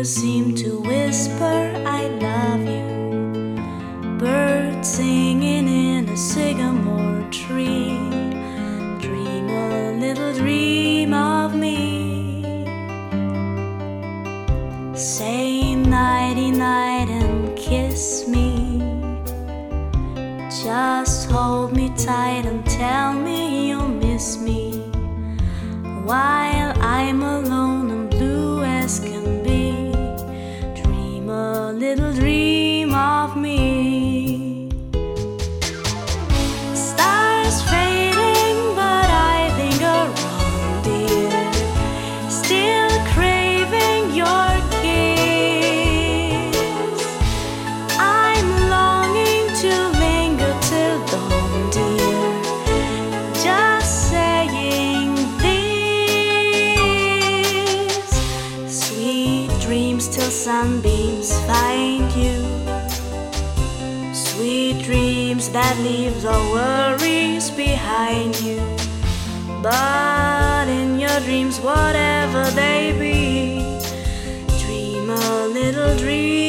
you seem to whisper, I love you. Birds singing in a sycamore tree. Dream a little dream of me. Say nighty night and kiss me. Just hold me tight and tell me you'll miss me while I'm alone and blue as can be. Dream a little dream of me. Stars fading, but I linger on, dear, still craving your kiss. I'm longing to linger till dawn, dear, just saying this. Sweet dreams till sunbeams find you. Sweet dreams that leave all worries behind you. But in your dreams, whatever they be, dream a little dream